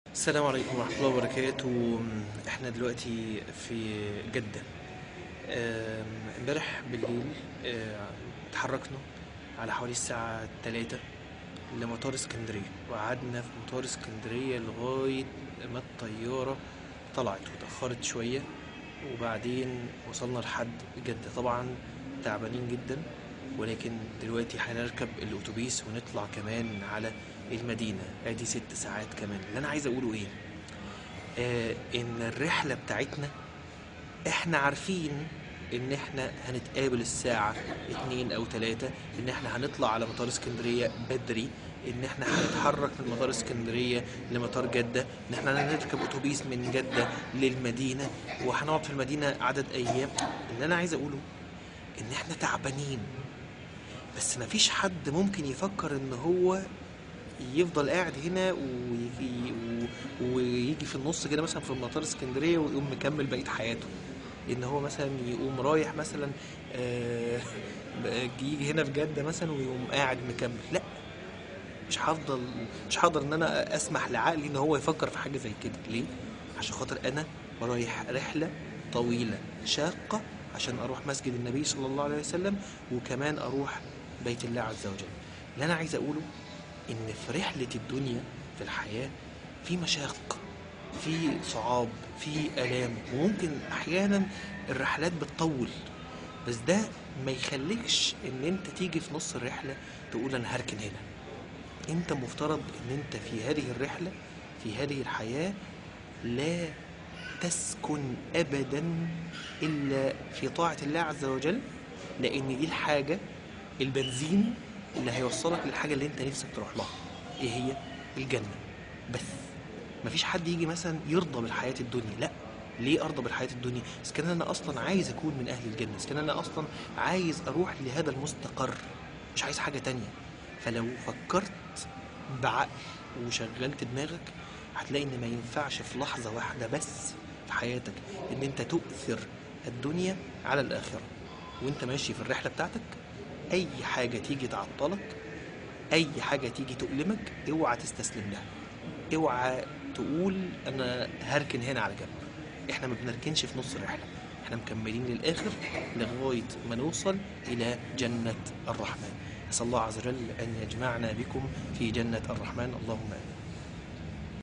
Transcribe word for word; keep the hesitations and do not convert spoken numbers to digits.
السلام عليكم ورحمة الله وبركاته. احنا دلوقتي في جدة. آم، امبارح بالليل آه، اتحركنا على حوالي الساعة تلاتة لمطار اسكندرية، وقعدنا في مطار اسكندرية لغاية ما الطيارة طلعت وتأخرت شوية، وبعدين وصلنا لحد جدة. طبعا تعبانين جدا، ولكن دلوقتي هنركب الأتوبيس ونطلع كمان على المدينة. ادي ست ساعات كمان. اللي انا عايز اقوله ايه؟ آه ان الرحلة بتاعتنا احنا عارفين ان احنا هنتقابل الساعة اتنين او تلاتة، ان احنا هنطلع على مطار اسكندرية بدري، ان احنا هنتحرك من مطار اسكندرية لمطار جدة، ان احنا هنركب اتوبيس من جدة للمدينة، وهنقعد في المدينة عدد ايام. اللي انا عايز اقوله ان احنا تعبانين، بس مفيش حد ممكن يفكر ان هو يفضل قاعد هنا ويجي, ويجي في النص كده مثلا في مطار اسكندريه ويقوم مكمل بقيه حياته. ان هو مثلا يقوم رايح مثلا آه، يجي هنا في جده مثلا ويقوم قاعد مكمل. لا، مش هفضل مش هقدر ان انا اسمح لعقلي ان هو يفكر في حاجه زي كده. ليه؟ عشان خاطر انا رايح رحله طويله شاقه عشان اروح مسجد النبي صلى الله عليه وسلم، وكمان اروح بيت الله عز وجل. اللي انا عايز اقوله ان في رحله الدنيا في الحياه في مشاق، في صعاب، في الام، وممكن احيانا الرحلات بتطول. بس ده ما يخليكش ان انت تيجي في نص الرحله تقول انا هركن هنا. انت مفترض ان انت في هذه الرحلة، في هذه الحياة، لا تسكن ابدا الا في طاعة الله عز وجل، لان دي الحاجة، البنزين اللي هيوصلك للحاجة اللي انت نفسك تروح لها. ايه هي؟ الجنة. بس مفيش حد يجي مثلا يرضى بالحياة الدنيا. لا، ليه ارضى بالحياة الدنيا؟ اذا كان انا اصلا عايز اكون من اهل الجنة، اذا كان انا اصلا عايز اروح لهذا المستقر، مش عايز حاجة تانية. فلو فكرت بعقل وشغلت دماغك هتلاقي ان ما ينفعش في لحظة واحدة بس في حياتك ان انت تؤثر الدنيا على الاخرة. وانت ماشي في الرحلة بتاعتك، اي حاجة تيجي تعطلك، اي حاجة تيجي تؤلمك، اوعى تستسلم لها. اوعى تقول انا هركن هنا على جنب. احنا ما بنركنش في نص الرحلة، احنا مكملين للاخر لغاية ما نوصل الى جنة الرحمن. اسأل الله عز وجل ان يجمعنا بكم في جنة الرحمن، اللهم امين.